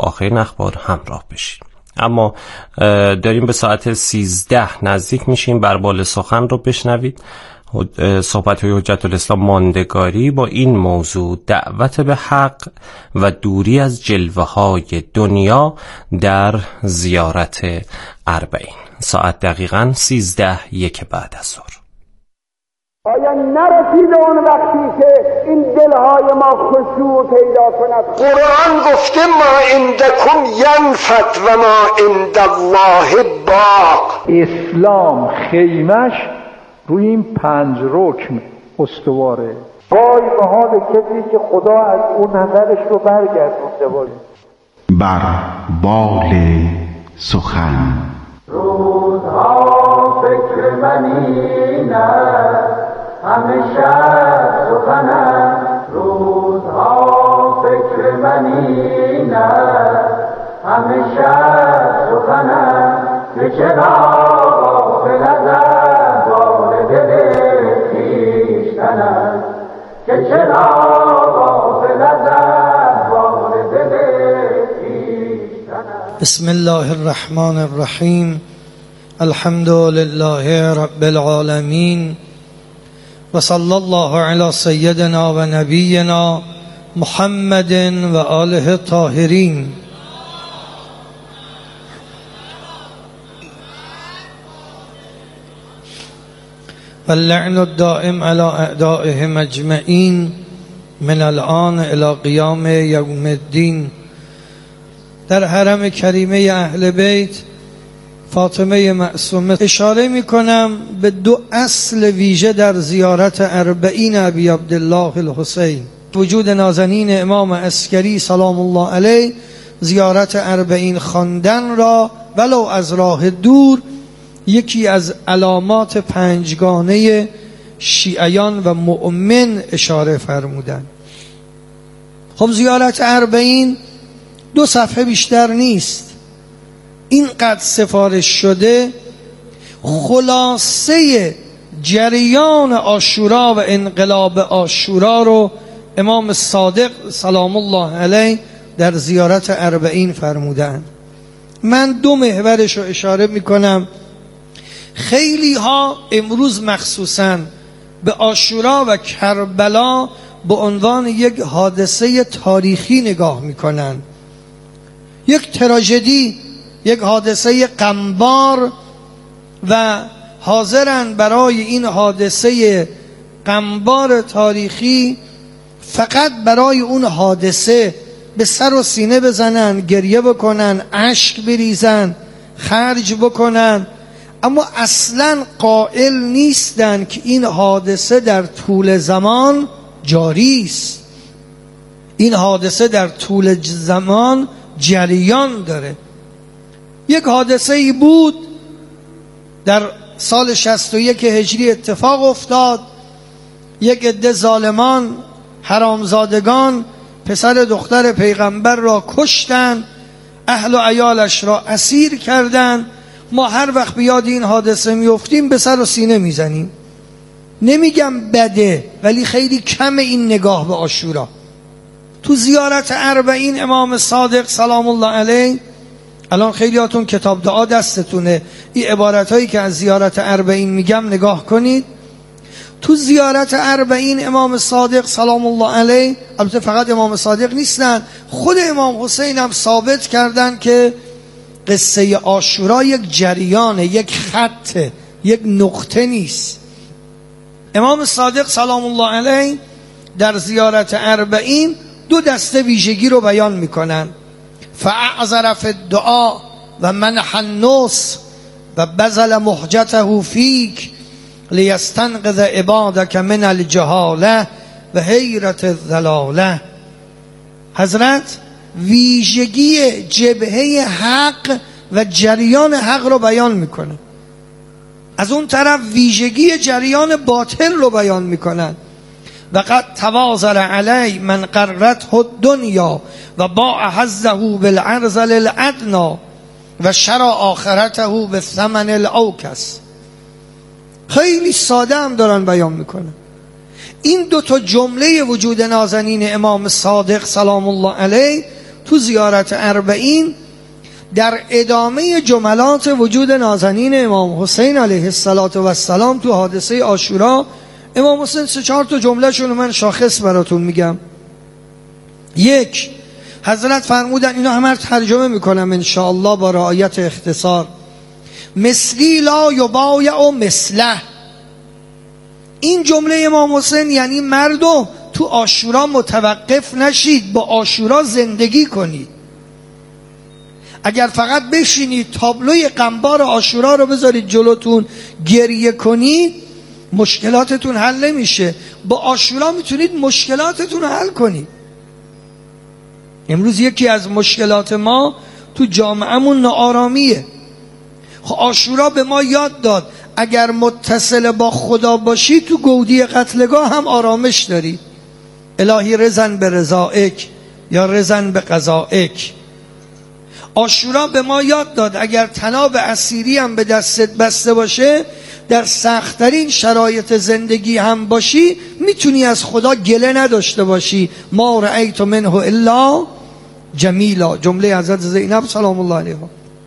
آخرین اخبار همراه بشید. اما داریم به ساعت 13 نزدیک میشیم. بر بال سخن رو بشنوید. صحبت های حجت الاسلام ماندگاری با این موضوع: دعوت به حق و دوری از جلوه های دنیا در زیارت اربعین. ساعت دقیقاً 13:01 بعد از ظهر. آیا نرسیده اون وقتی که این دلهای ما خشوع پیدا کند؟ قرآن گفته ما عندکم ینفد و ما عند الله باق. اسلام خیمش روی این 5 رکن استواره. وای به حال کسی که خدا از اون نظرش رو برگردونده باشه. بر بال سخن روزها فکر منینه، همیشه سخنه. روزها فکر منینه، همیشه سخنه. که چرا غافل از احوال دل خویشتن، که چرا غافل از احوال دل خویشتن. بسم الله الرحمن الرحیم. الحمد لله رب العالمین و صلی الله علی سیدنا و نبینا محمد و آله الطاهرین. واللعن الدائم على اعدائهم اجمعین من الان الى قیام یوم الدین. در حرم کریمه اهل بیت فاطمه معصومه اشاره می کنم به 2 اصل ویژه در زیارت اربعین ابی عبدالله الحسین. وجود نازنین امام عسکری سلام الله علیه زیارت اربعین خواندن را ولو از راه دور یکی از علامات 5گانه شیعیان و مؤمن اشاره فرمودند. خب زیارت اربعین 2 صفحه بیشتر نیست. اینقدر سفارش شده. خلاصه جریان عاشورا و انقلاب عاشورا رو امام صادق سلام الله علیه در زیارت اربعین فرمودند. من 2 محورش رو اشاره میکنم. خیلی ها امروز مخصوصاً به عاشورا و کربلا به عنوان یک حادثه تاریخی نگاه میکنن، یک تراژدی، یک حادثه غمبار، و حاضرن برای این حادثه غمبار تاریخی فقط برای اون حادثه به سر و سینه بزنن، گریه بکنن، اشک بریزن، خرج بکنن، اما اصلا قائل نیستن که این حادثه در طول زمان جاری است. این حادثه در طول زمان جریان داره. یک حادثه ای بود در سال 61 هجری اتفاق افتاد. یک عده ظالمان حرامزادگان پسر دختر پیغمبر را کشتن، اهل و عیالش را اسیر کردند. ما هر وقت بیاد این حادثه میافتیم به سر و سینه میزنیم. نمیگم بده، ولی خیلی کم این نگاه به عاشورا. تو زیارت اربعین امام صادق سلام الله علیه، الان خیلیاتون کتاب دعا دستتونه، این عبارت هایی که از زیارت اربعین میگم نگاه کنید. تو زیارت اربعین امام صادق سلام الله علیه، البته فقط امام صادق نیستن، خود امام حسین هم ثابت کردن که قصه عاشورا یک جریانه، یک خطه، یک نقطه نیست. امام صادق سلام الله علیه در زیارت اربعین 2 دسته ویژگی رو بیان میکنن: فاعذر فی الدعاء و منح النص و بذل محجته فیک لیستنقذ عبادک من الجهاله و حیرت الضلاله. حضرت ویژگی جبهه حق و جریان حق رو بیان میکنه، از اون طرف ویژگی جریان باطل رو بیان میکنن. و قد تواضر علی من قرته الدنیا و باع حظه بالعرض الادنی و شرع آخرته بالثمن الاوکس. خیلی ساده هم دارن بیان میکنن. این 2 جمله وجود نازنین امام صادق سلام الله علیه تو زیارت اربعین در ادامه جملات وجود نازنین امام حسین علیه السلام تو حادثه عاشورا، امام حسین 3-4 تا جمله شونو من شاخص براتون میگم. یک، حضرت فرمودن، اینا همه ترجمه میکنم انشاءالله با رعایت اختصار، مثلی لا یبایع مثله. این جمله امام حسین یعنی مردم تو عاشورا متوقف نشید، با عاشورا زندگی کنید. اگر فقط بشینید تابلوی قنبار عاشورا رو بذارید جلوتون گریه کنید، مشکلاتتون حل نمیشه. با عاشورا میتونید مشکلاتتون رو حل کنید. امروز یکی از مشکلات ما تو جامعهمون ناآرامیه. خب عاشورا به ما یاد داد اگر متصل با خدا باشی تو گودی قتلگاه هم آرامش داری. الهی رضن به رضائک یا رضن به قضائک. عاشورا به ما یاد داد اگر طناب اسیری هم به دستت بسته باشه، در سخت‌ترین شرایط زندگی هم باشی، میتونی از خدا گله نداشته باشی. ما رأیت منه الا جمیلا، جمله حضرت زینب سلام الله علیها.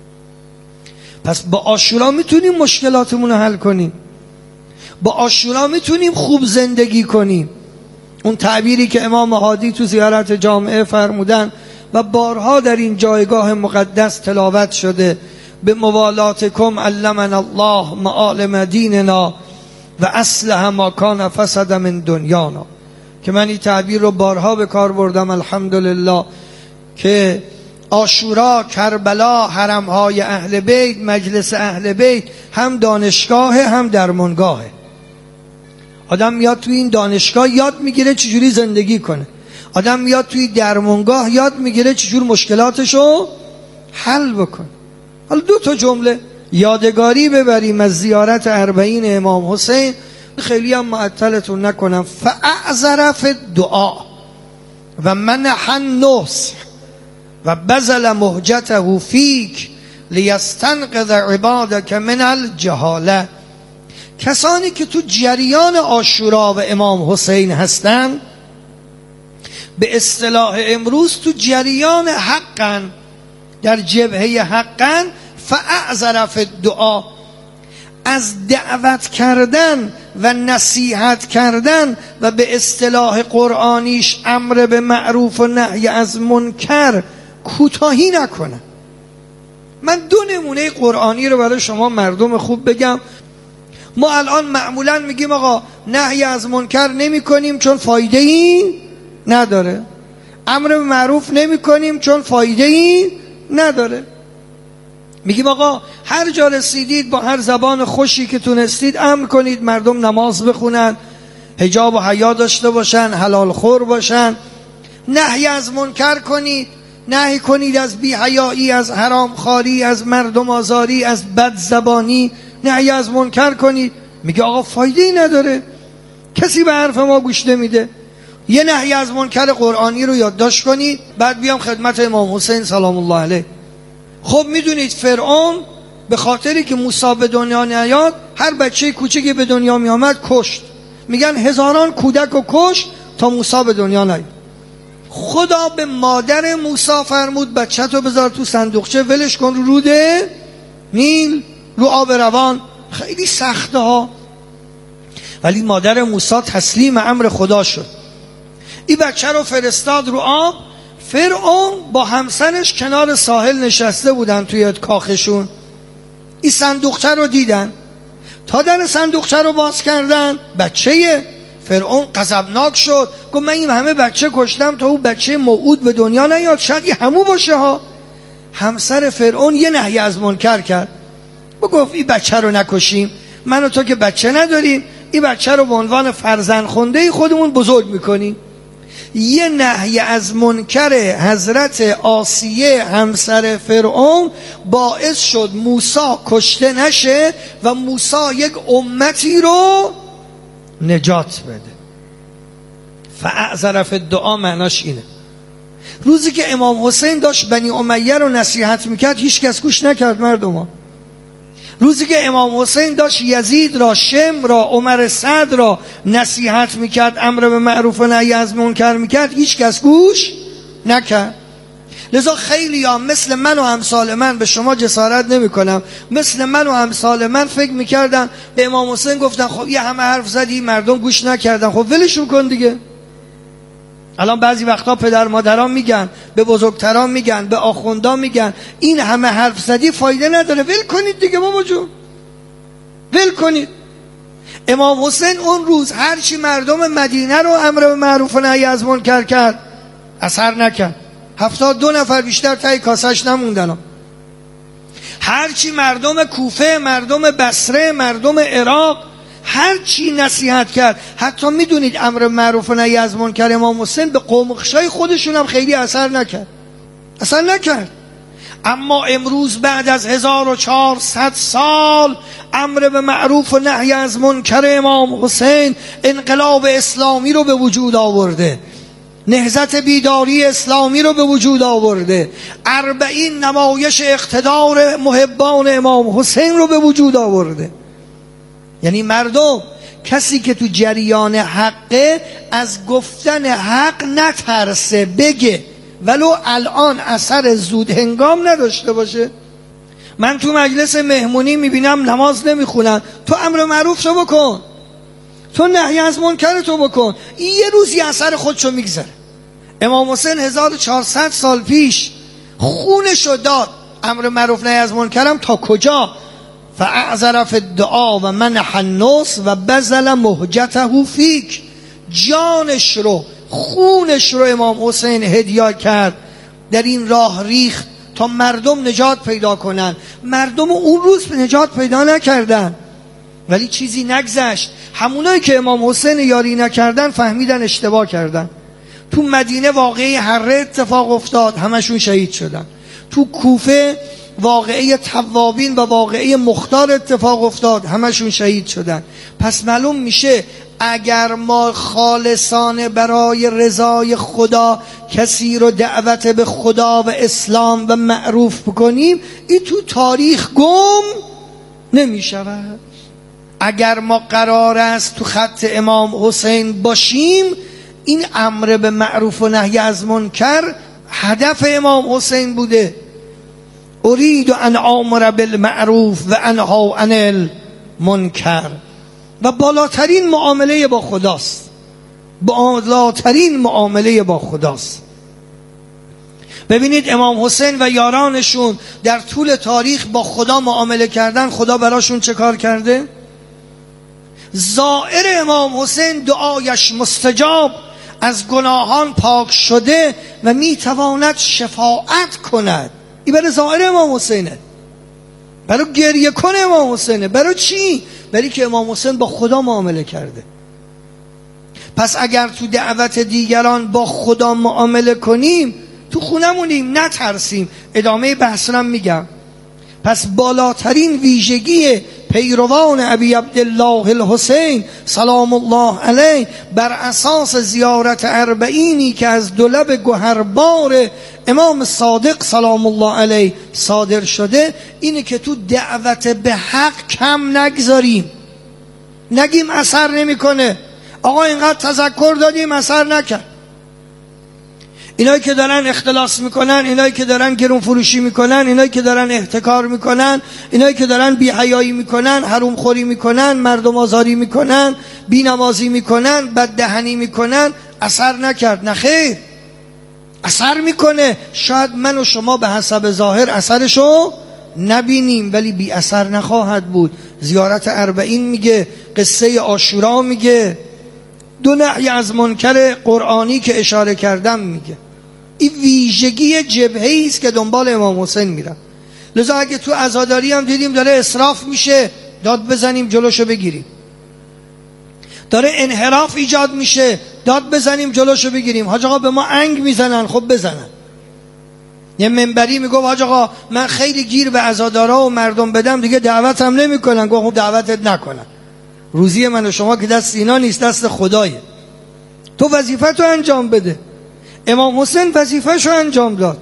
پس با عاشورا میتونیم مشکلاتمون رو حل کنیم، با عاشورا میتونیم خوب زندگی کنیم. اون تعبیری که امام هادی تو زیارت جامعه فرمودن و بارها در این جایگاه مقدس تلاوت شده، به موالاتکم علمنا الله معالم دیننا و اصلح ما کان فسد من دنیانا، که من این تعبیر رو بارها به کار بردم الحمدلله، که عاشورا، کربلا، حرمهای اهل بیت، مجلس اهل بیت هم دانشگاه هم درمانگاهه. آدم میاد توی این دانشگاه یاد میگیره چجوری زندگی کنه، آدم میاد توی درمانگاه یاد میگیره چجور مشکلاتشو حل بکنه. حالا 2 تا جمله یادگاری ببریم از زیارت اربعین امام حسین، خیلی هم معطلتون نکنم. فاعذر فی الدعاء و منح النصح و بذل مهجته فیک لیستنقذ عبادک من الجهاله. کسانی که تو جریان عاشورا و امام حسین هستن، به اصطلاح امروز تو جریان حقن، در جبهه حقن. فاعذر فی الدعاء، از دعوت کردن و نصیحت کردن و به اصطلاح قرآنیش امر به معروف و نهی از منکر کوتاهی نکنن. من 2 نمونه قرآنی رو برای شما مردم خوب بگم. ما الان معمولا میگیم آقا نهی از منکر نمی کنیم چون فایده ای نداره، امر به معروف نمی کنیم چون فایده ای نداره. میگیم آقا هر جا رسیدید با هر زبان خوشی که تونستید امر کنید مردم نماز بخونن، حجاب و حیا داشته باشن، حلال خور باشن. نهی از منکر کنید، نهی کنید از بی‌حیایی، از حرام خواری، از مردم آزاری، از بد زبانی. نهی از منکر کنید. میگه آقا فایده ای نداره، کسی به حرف ما گوش نمیده. یه نهی از منکر قرآنی رو یادداشت کنید، بعد بیام خدمت امام حسین سلام الله علیه. خب میدونید فرعون به خاطری که موسی به دنیا نیاد، هر بچه کوچکی به دنیا میامد کشت. میگن هزاران کودک رو کشت تا موسی به دنیا نیاد. خدا به مادر موسی فرمود بچه تو بذار تو صندوقچه، ولش کن رو رود نیل، رو آب روان. خیلی سخته ها، ولی مادر موسی تسلیم امر خدا شد. این بچه رو فرستاد رو آب. فرعون با همسرش کنار ساحل نشسته بودن توی کاخشون. این صندوقچه رو دیدن، تا در صندوقچه رو باز کردن بچه فرعون غضبناک شد، گفت من این همه بچه کشتم تا اون بچه موعود به دنیا نیاد، شاید این همون باشه ها. همسر فرعون یه نهی از منکر کرد، گفت این بچه رو نکشیم، من و تو که بچه نداریم، این بچه رو به عنوان فرزند خونده خودمون بزرگ میکنیم. یه نهی از منکر حضرت آسیه همسر فرعون باعث شد موسی کشته نشه و موسی یک امتی رو نجات بده. فاعذر فی الدعاء معناش اینه. روزی که امام حسین داشت بنی امیه رو نصیحت میکرد، هیچ کس گوش نکرد مردم. روزی که امام حسین داشت یزید را، شم را، عمر سعد را نصیحت میکرد، امر به معروف و نهی از منکر میکرد، هیچ کس گوش نکرد. لذا خیلی ها مثل من و امثال من، به شما جسارت نمی کنم، مثل من و امثال من فکر میکردن به امام حسین گفتن خب یه همه حرف زدی مردم گوش نکردن، خب ولشون کن دیگه. الان بعضی وقتا پدر مادران میگن، به بزرگتران میگن، به آخوندان میگن این همه حرف زدی فایده نداره، ول کنید دیگه بابا جون، ول کنید. امام حسین اون روز هرچی مردم مدینه رو امر به معروف و نهی از منکر کرد اثر نکرد. 72 نفر بیشتر تای کاسش نموندن. هرچی مردم کوفه، مردم بصره، مردم عراق هرچی نصیحت کرد، حتی میدونید امر معروف و نهی از منکر امام حسین به قوم خشای خودشون هم خیلی اثر نکرد. اما امروز بعد از 1400 سال امر به معروف و نهی از منکر امام حسین انقلاب اسلامی رو به وجود آورده، نهضت بیداری اسلامی رو به وجود آورده، 40 نمایش اقتدار محبان امام حسین رو به وجود آورده. یعنی مردم، کسی که تو جریان حقه از گفتن حق نترسه، بگه، ولو الان اثر زود هنگام نداشته باشه. من تو مجلس مهمونی میبینم نماز نمیخونن، تو امر معروف تو بکن، تو نهی از منکر تو بکن، این یه روزی اثر خودشو میگذره. امام حسین 1400 سال پیش خونشو داد، امر معروف نهی از منکرم تا کجا؟ فاعذر فی الدعا و منح النص و بذل مهجته فیک. جانش رو، خونش رو امام حسین هدیه کرد، در این راه ریخت تا مردم نجات پیدا کنن. مردم اون روز نجات پیدا نکردن، ولی چیزی نگذشت. همونایی که امام حسین یاری نکردن فهمیدن اشتباه کردن. تو مدینه واقعه حره اتفاق افتاد، همشون شهید شدن. تو کوفه واقعه توابین و واقعه مختار اتفاق افتاد، همشون شهید شدن. پس معلوم میشه اگر ما خالصانه برای رضای خدا کسی رو دعوت به خدا و اسلام و معروف بکنیم، این تو تاریخ گم نمیشود. اگر ما قرار است تو خط امام حسین باشیم، این امر به معروف و نهی از منکر هدف امام حسین بوده. ارید ان آمر بالمعروف و انها عن المنکر. و بالاترین معامله با خداست، بالاترین معامله با خداست. ببینید امام حسین و یارانشون در طول تاریخ با خدا معامله کردن، خدا براشون چه کار کرده؟ زائر امام حسین دعایش مستجاب، از گناهان پاک شده و میتواند شفاعت کند. این برای زائر امام حسینه، برای گریه کن امام حسینه. برای چی؟ برای که امام حسین با خدا معامله کرده. پس اگر تو دعوت دیگران با خدا معامله کنیم، تو خونمونیم، نترسیم. ادامه بحثم میگم. پس بالاترین ویژگی پیروان ابی عبدالله الحسین سلام الله علیه بر اساس زیارت 40 که از دولب گوهربار امام صادق سلام الله علیه صادر شده، اینه که تو دعوت به حق کم نگذاریم، نگیم اثر نمیکنه، آقا اینقدر تذکر دادیم اثر نکرد. اینایی که دارن اختلاس میکنن، اینایی که دارن گرون فروشی میکنن، اینایی که دارن احتکار میکنن، اینایی که دارن بی‌حیایی میکنن، حروم خوری میکنن، مردم آزاری میکنن، بی‌نمازی میکنن، بددهنی میکنن، اثر نکرد. نه خیر، اثر میکنه. شاید من و شما به حسب ظاهر اثرشو نبینیم، ولی بی اثر نخواهد بود. زیارت 40 میگه، قصه عاشورا میگه، 2 نهی از منکر قرآنی که اشاره کردم میگه. این ویژگی جبهه‌ای است که دنبال امام حسین میرن. لذا اگه تو عزاداری هم دیدیم داره اسراف میشه، داد بزنیم جلوشو بگیریم. داره انحراف ایجاد میشه، داد بزنیم جلوشو بگیریم. حاج آقا به ما انگ میزنن، خب بزنن. یه منبری میگه حاج آقا من خیلی گیر به عزادارا و مردم بدم، دیگه دعوتم نمیکنن. گفت خب دعوتت نکنن، روزی من و شما که دست اینا نیست، دست خدایه. تو وظیفت رو انجام بده. امام حسین وظیفش رو انجام داد.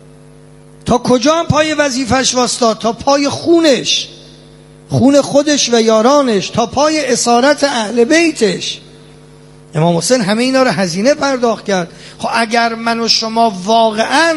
تا کجا هم پای وظیفش واسطاد؟ تا پای خونش، خون خودش و یارانش، تا پای اسارت اهل بیتش. امام حسین همه اینا رو هزینه پرداخت کرد. خب اگر من و شما واقعا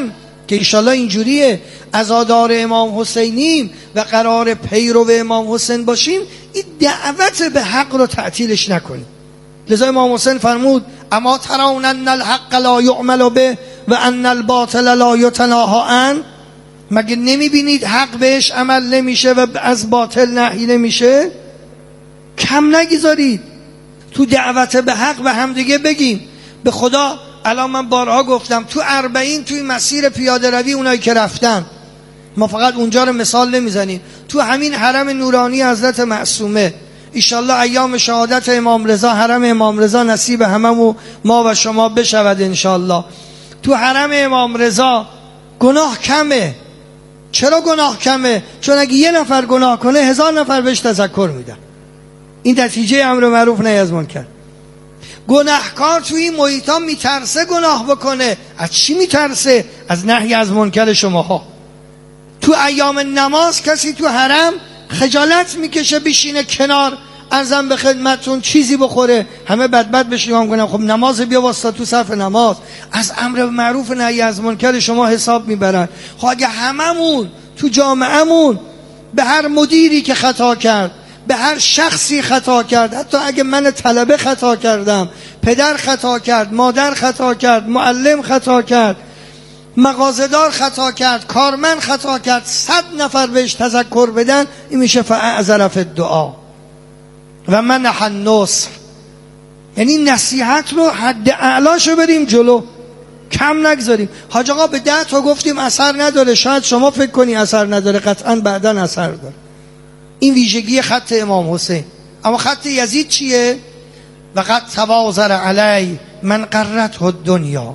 که ایشالله اینجوریه عزادار امام حسینیم و قرار پیرو امام حسین باشیم، این دعوت به حق رو تعطیلش نکنیم. لذا امام حسین فرمود اما ترون ان الحق لا یعمل به و ان الباطل لا یتناهی عنه، مگه نمیبینید حق بهش عمل نمیشه و از باطل نهی نمیشه؟ کم نگذارید تو دعوت به حق به همدیگه بگیم. به خدا الان من بارها گفتم تو 40 توی مسیر پیاده روی اونایی که رفتن، ما فقط اونجا رو مثال نمیزنیم، تو همین حرم نورانی حضرت معصومه ایشالله ایام شهادت امام رضا، حرم امام رضا نصیب هممون ما و شما بشود انشالله. تو حرم امام رضا گناه کمه. چرا گناه کمه؟ چون اگه یه نفر گناه کنه 1000 نفر بهش تذکر میدن. این نتیجه امر معروف نهی از منکر. گناهکار توی این محیطا میترسه گناه بکنه. از چی میترسه؟ از نهی از منکر شماها. تو ایام نماز کسی تو حرم خجالت میکشه بشینه کنار، ارزم به خدمتون چیزی بخوره، همه بدبد بشیم کنم خب نماز بیا واسطا تو صف نماز. از امر معروف نهی از منکر شما حساب میبرن. خب اگه هممون تو جامعهمون به هر مدیری که خطا کرد، به هر شخصی خطا کرد، حتی اگه من طلبه خطا کردم، پدر خطا کرد، مادر خطا کرد، معلم خطا کرد، مغازه‌دار خطا کرد، کارمند خطا کرد، 100 نفر بهش تذکر بدن، این میشه فاعذر فی الدعا و منح النصح. یعنی نصیحت رو حد اعلاشو بریم جلو، کم نگذاریم. حاج آقا به 10 تا گفتیم اثر نداره، شاید شما فکر کنی اثر نداره، قطعا بعداً اثر داره. این ویژگی خط امام حسین. اما خط یزید چیه؟ وقد تواضر علی من قرته الدنیا.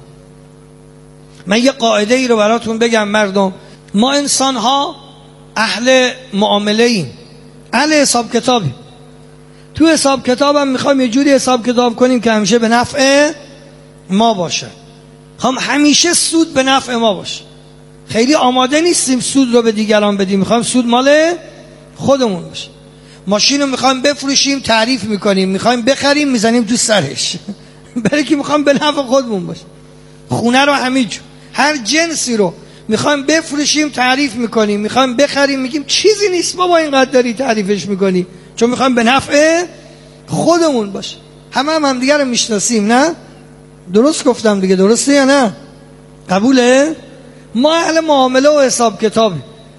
من یه قاعده ای رو براتون بگم مردم، ما انسان ها اهل معامله ایم، اهل حساب کتابی. تو حساب کتابم میخوایم یه جوری حساب کتاب کنیم که همیشه به نفع ما باشه، همیشه سود به نفع ما باشه. خیلی آماده نیستیم سود رو به دیگران بدیم، میخوایم سود مال خودمون باشه. ماشین رو میخوایم بفروشیم تعریف میکنیم، میخوایم بخریم میزنیم تو سرش برای که میخوایم به نفع خودمون باشه. خونه رو همینجور، هر جنسی رو میخوایم بفروشیم تعریف میکنیم، میخوایم بخریم میگیم چیزی نیست بابا اینقدر داری تعریفش میکنی، چون میخوایم به نفع خودمون باشه. هم دیگه رو میشناسیم، نه؟ درست گفتم دیگه، درسته یا نه؟ قبوله؟ ما اهل معامله و حساب کتابی.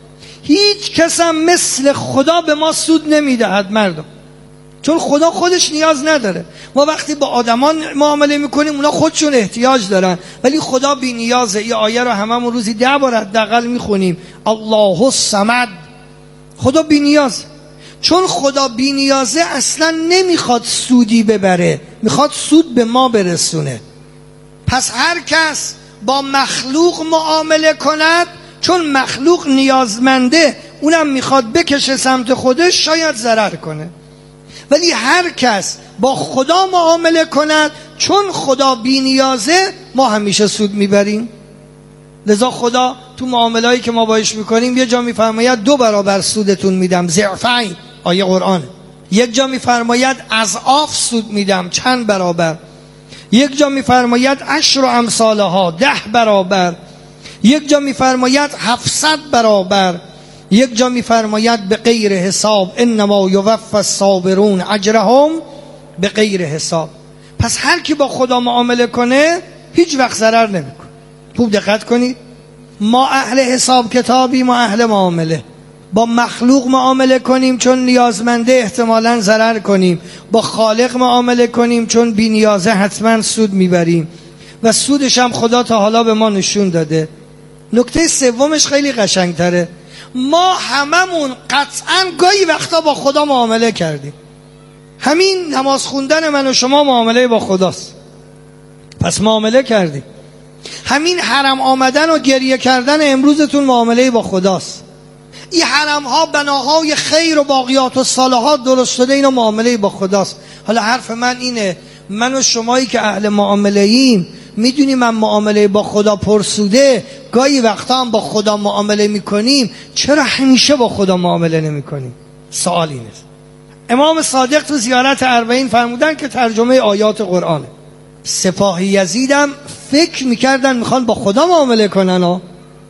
هیچ کس هم مثل خدا به ما سود نمیدهد مردم، چون خدا خودش نیاز نداره. ما وقتی با آدمان معامله میکنیم اونا خودشون احتیاج دارن، ولی خدا بی نیازه. این آیه رو هممون روزی 10 بار حداقل میخونیم، الله الصمد. خدا بی نیازه. چون خدا بی نیازه اصلا نمیخواد سودی ببره، میخواد سود به ما برسونه. پس هر کس با مخلوق معامله کند، چون مخلوق نیازمنده، اونم میخواد بکشه سمت خودش، شاید ضرر کنه. ولی هر کس با خدا معامله کند، چون خدا بی نیازه، ما همیشه سود میبریم. لذا خدا تو معاملهایی که ما باش میکنیم یه جا میفرماید 2 برابر سودتون میدم، ضعفین، آیه قرآن. یک جا میفرماید اضعاف سود میدم، چند برابر. یک جا میفرماید 10 امثالها، 10 برابر. یک جا میفرماید 700 برابر. یک جا میفرماید به غیر حساب، انما یوفی الصابرون اجرهم به غیر حساب. پس هر کی با خدا معامله کنه هیچ وقت ضرر نمیکنه. خوب دقت کنید، ما اهل حساب کتابی، ما اهل معامله. با مخلوق معامله کنیم چون نیازمنده احتمالاً ضرر کنیم، با خالق معامله کنیم چون بی نیازه حتما سود میبریم و سودش هم خدا تا حالا به ما نشون داده. نکته سومش خیلی قشنگتره. ما هممون قطعاً گاهی وقتا با خدا معامله کردیم. همین نماز خوندن من و شما معامله با خداست، پس معامله کردیم. همین حرم آمدن و گریه کردن امروزتون معامله با خداست. این حرم ها بناهای خیر و باقیات و صالحات درست شده، اینا معامله با خداست. حالا حرف من اینه، من و شمایی که اهل معامله ایم میدونیم من معامله با خدا پرسوده، گاهی وقتا هم با خدا معامله میکنیم، چرا همیشه با خدا معامله نمیکنیم؟ سوال اینه. امام صادق تو زیارت 40 فرمودن که ترجمه آیات قرآنه. سپاه یزیدم فکر میکردن میخوان با خدا معامله کنن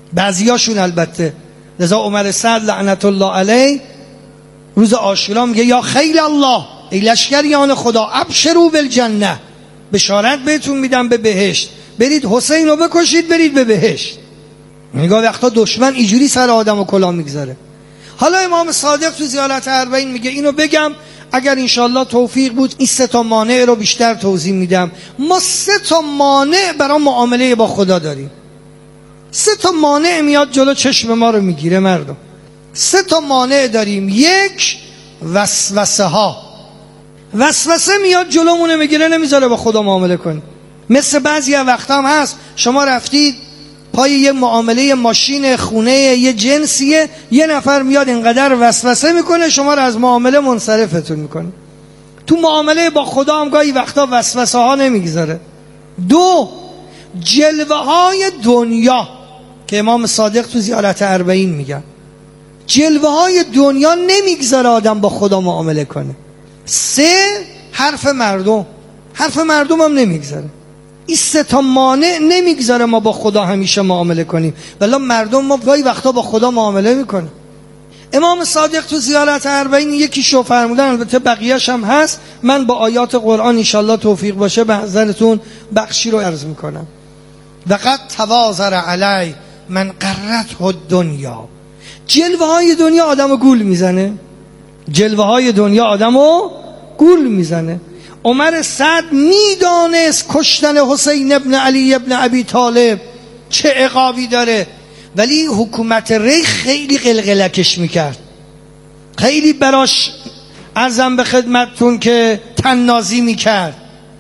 بعضیاشون البته. لذا عمر سعد لعنت الله علیه روز عاشورا میگه یا خیل الله، ای لشکریان خدا، ابشروا بالجنه، بشارت بهتون میدم به بهشت، برید حسین رو بکشید برید به بهشت. نگاه وقتا دشمن اینجوری سر آدم و کلا میگذاره. حالا امام صادق تو زیارت اربعین میگه اینو بگم، اگر انشالله توفیق بود این 3 مانع رو بیشتر توضیح میدم. ما 3 مانع برای معامله با خدا داریم. 3 مانع میاد جلو چشم ما رو میگیره مردم. 3 مانع داریم. 1 وسوسه ها. وسوسه میاد جلومونه میگیره نمیذاره با خدا معامله کنی. مثل بعضی وقتا هم هست شما رفتید پای یه معامله ماشین خونه یه جنسیه، یه نفر میاد اینقدر وسوسه میکنه شما رو از معامله منصرفتون میکنه. تو معامله با خدا هم گاهی وقتا وسوسه ها نمیگذاره. 2 جلوه های دنیا که امام صادق تو زیارت اربعین میگن، جلوه های دنیا نمیگذاره آدم با خدا معامله کنه. 3 حرف مردم، حرف مردم هم نمیگذاره. این 3 مانع نمیگذاره ما با خدا همیشه معامله کنیم، ولی مردم ما گاهی وقتا با خدا معامله میکنه. امام صادق تو زیارت اربعین یکیشو فرمودن، البته بقیه‌اش هم هست، من با آیات قرآن انشالله توفیق باشه به حضرتون بخشی رو عرض میکنم. وقد توازر علی من قرته الدنیا. جلوه های دنیا آدمو گول میزنه، جلوه های دنیا آدمو گول میزنه. عمر سعد میدانست کشتن حسین ابن علی ابن ابی طالب چه عقابی داره، ولی حکومت ری خیلی قلقلکش میکرد، خیلی براش عرضم به خدمتتون که تنازی میکرد.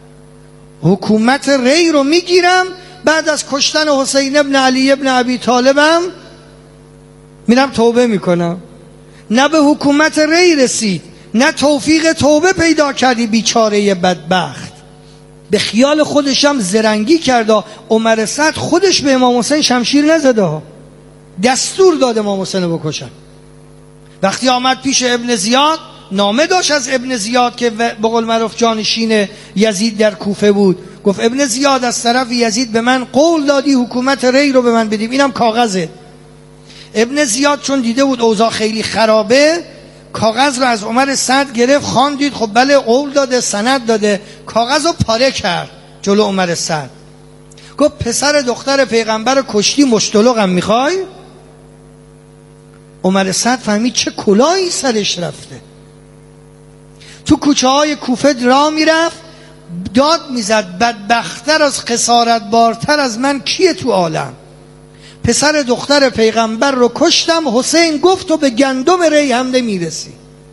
حکومت ری رو میگیرم، بعد از کشتن حسین ابن علی ابن ابی طالبم میرم توبه میکنم. نه به حکومت ری رسید، نه توفیق توبه پیدا کردی بیچاره بدبخت. به خیال خودشم زرنگی کرده. عمر سعد خودش به امام حسین شمشیر نزده، دستور داد امام حسین رو بکشن. وقتی آمد پیش ابن زیاد، نامه داشت از ابن زیاد که به قول معروف جانشین یزید در کوفه بود، گفت ابن زیاد از طرف یزید به من قول دادی حکومت ری رو به من بدیم، اینم کاغذه. ابن زیاد چون دیده بود اوضاع خیلی خرابه، کاغذ رو از عمر سعد گرفت، خواندید خب بله قول داده سند داده، کاغذ رو پاره کرد جلو عمر سعد. گفت پسر دختر پیغمبر کشتی مشتلقم میخوای؟ عمر سعد فهمید چه کلاهی سرش رفته. تو کوچه های کوفه راه میرفت داد میزد بدبختر از خسارت بارتر از من کیه تو عالم؟ پسر دختر پیغمبر رو کشتم. حسین گفت تو به گندم ری هم نمیرسی.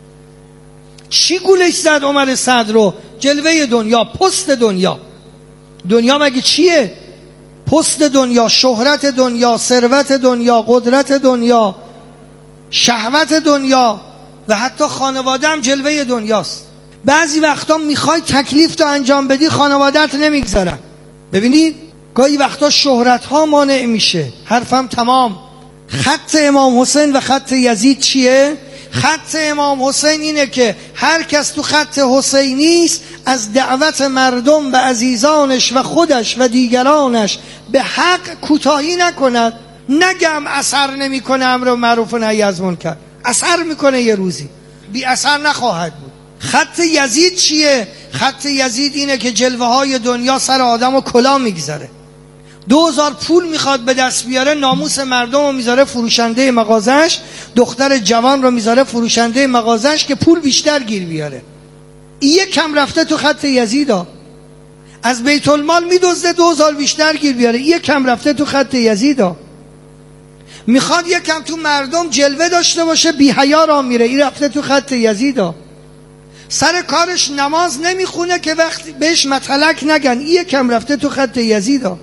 چی گولش زد عمر سعد رو؟ جلوه دنیا، پست دنیا. دنیا مگه چیه؟ پست دنیا، شهرت دنیا، ثروت دنیا، قدرت دنیا، شهوت دنیا و حتی خانواده هم جلوه دنیاست. بعضی وقتا میخوای تکلیف تو انجام بدی خانوادت نمیگذارن. ببینید گاهی وقتا شهرت ها مانع میشه. حرفم تمام. خط امام حسین و خط یزید چیه؟ خط امام حسین اینه که هر کس تو خط حسینی است از دعوت مردم و عزیزانش و خودش و دیگرانش به حق کوتاهی نکند. نگم اثر نمیکنه امر معروف و نهی از منکر، اثر میکنه یه روزی، بی اثر نخواهد بود. خط یزید چیه؟ خط یزید اینه که جلوه های دنیا سر آدم و کلا میگذاره. 2000 پول میخواد به دست بیاره، ناموس مردم رو میذاره فروشنده مغازش، دختر جوان رو میذاره فروشنده مغازش که پول بیشتر گیر بیاره. یه کم رفته تو خط یزیدا. از بیت المال میدزده 2000 بیشتر گیر بیاره، یه کم رفته تو خط یزیدا. میخواد یه کم تو مردم جلوه داشته باشه، بی حیا را میره، این رفته تو خط یزیدا. سر کارش نماز نمیخونه که وقتی بهش مطلق نگن، این کم رفته تو خط یزیدا.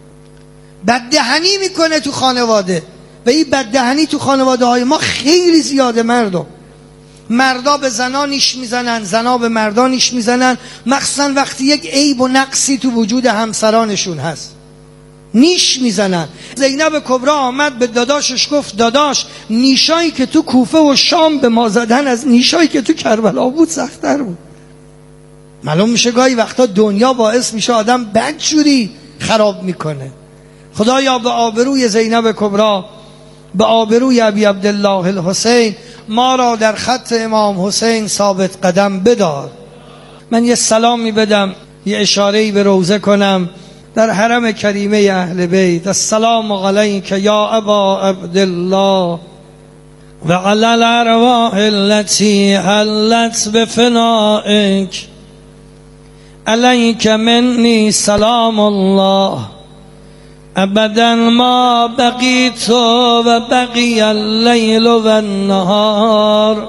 بددهنی میکنه تو خانواده و این بددهنی تو خانواده های ما خیلی زیاده. مردا به زنا نیش میزنن، زنا به مردا نیش میزنن، مخصوصا وقتی یک عیب و نقصی تو وجود همسرانشون هست نیش میزنن. زینب کبری آمد به داداشش گفت داداش نیشایی که تو کوفه و شام به ما زدن از نیشایی که تو کربلا بود سخت‌تر بود. معلوم میشه گاهی وقتا دنیا باعث میشه آدم بدجوری خراب میکنه. خدایا به آبروی زینب کبرا، به آبروی ابی عبدالله الحسین، ما را در خط امام حسین ثابت قدم بدار. من یه سلامی بدم، یه اشاره‌ای به روزه کنم در حرم کریمه اهل بیت. السلام علیک یا ابا عبدالله و علی الارواح التي حلت بفنائک، علیک منی سلام الله ابدا ما بقیت و بقی اللیل و النهار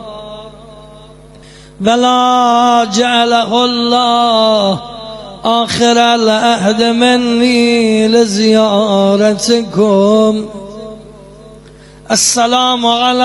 ولا جعله الله آخر العهد منی لزیارتکم. السلام علی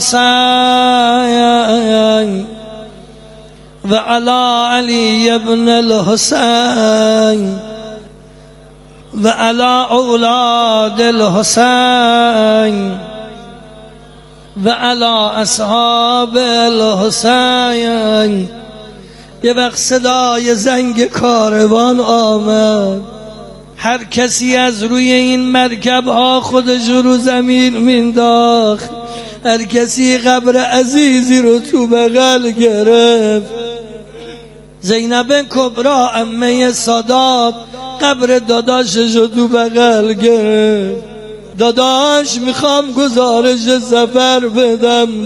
الحسین و علی علی ابن الحسین و علی اولاد الحسین و علی اصحاب الحسین. یه وقت صدای زنگ کاروان آمد. هر کسی از روی این مرکب ها خودش رو زمین مینداخت، هر کسی قبر عزیزی رو تو بغل گرفت. زینب کبرا عمه سادات قبر داداشش رو تو بغل گرفت. داداش میخوام گزارش سفر بدم.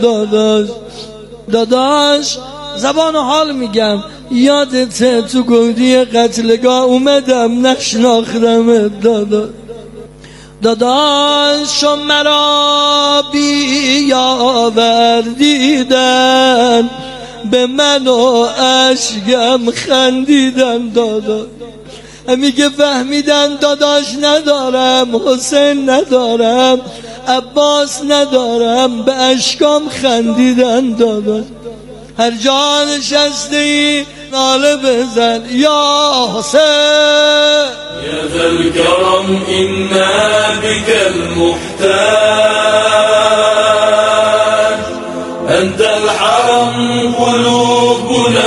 داداش زبان حال میگم، یادته تو گودی قتلگاه اومدم نشناختم. داداش مرا بیاوردیدن، به من و اشکم خندیدن. داداش میگه فهمیدن داداش ندارم، حسین ندارم، عباس ندارم، به اشکام خندیدن. داداش هر جا نشسته ای ناله بزن یا حسین. یا ذا الکرم انا بک المحتاج، انت الحرم قلوبنا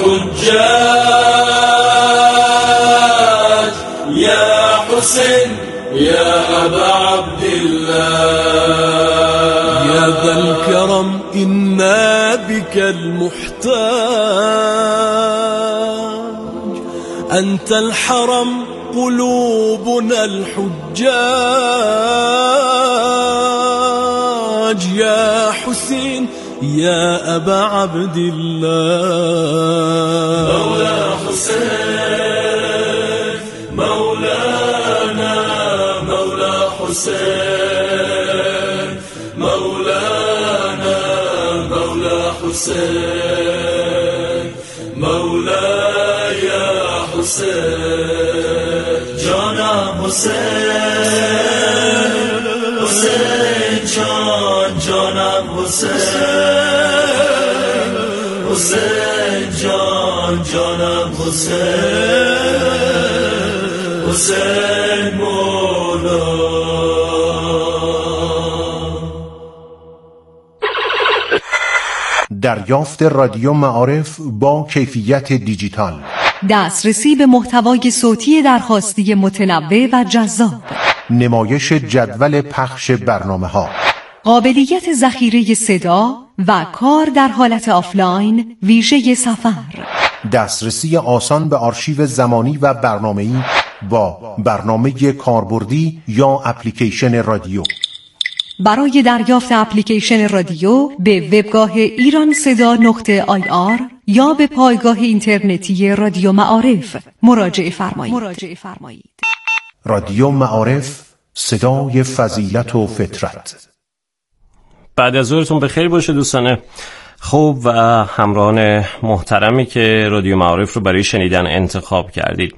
الحجاج، یا حسین یا ابا عبدالله. يا ذا الكرم إنا بك المحتاج، أنت الحرم قلوبنا الحجاج، يا حسين يا أبا عبد الله. مولا حسين مولانا مولا حسين مولانا مولا حسين مولاي يا حسين جانم حسين حسين جانم حسين حسين جانم حسين حسين مولا. دریافت رادیو معارف با کیفیت دیجیتال، دسترسی به محتوای صوتی درخواستی متنوع و جذاب، نمایش جدول پخش برنامه‌ها، قابلیت ذخیره صدا و کار در حالت آفلاین ویژه سفر، دسترسی آسان به آرشیو زمانی و برنامه‌ای با برنامه کاربردی یا اپلیکیشن رادیو. برای دریافت اپلیکیشن رادیو به وبگاه ایرانصدا.ir یا به پایگاه اینترنتی رادیو معارف مراجعه فرمایید. رادیو معارف، صدای فضیلت و فطرت. بعد از ظهرتون بخیر باشه دوستان خوب و همراهان محترمی که رادیو معارف رو برای شنیدن انتخاب کردید.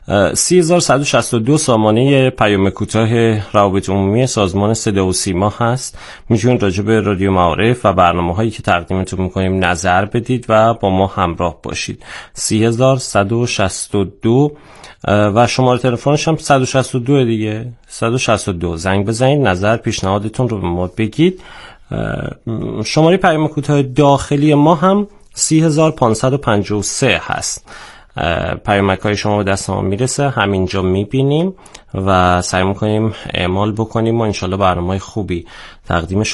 3162 سامانه پیام کوتاه روابط عمومی سازمان صدا و سیما هست. میتونید راجع به رادیو معارف و برنامه‌هایی که تقدیمتون می‌کنیم نظر بدید و با ما همراه باشید. 3162 و شماره تلفنش هم 162 دیگه. 162 زنگ بزنید، نظر پیشنهادتون رو به ما بگید. شماره پیام کوتاه داخلی ما هم 3553 هست. پیامک های شما به دست ما میرسه، همینجا میبینیم و سعی میکنیم اعمال بکنیم و انشالله برنامه خوبی تقدیم